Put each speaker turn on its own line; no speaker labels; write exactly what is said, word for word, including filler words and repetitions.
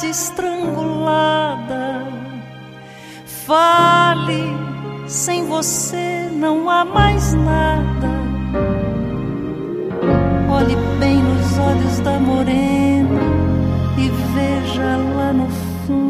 cidade estrangulada. Fale, sem você não há mais nada.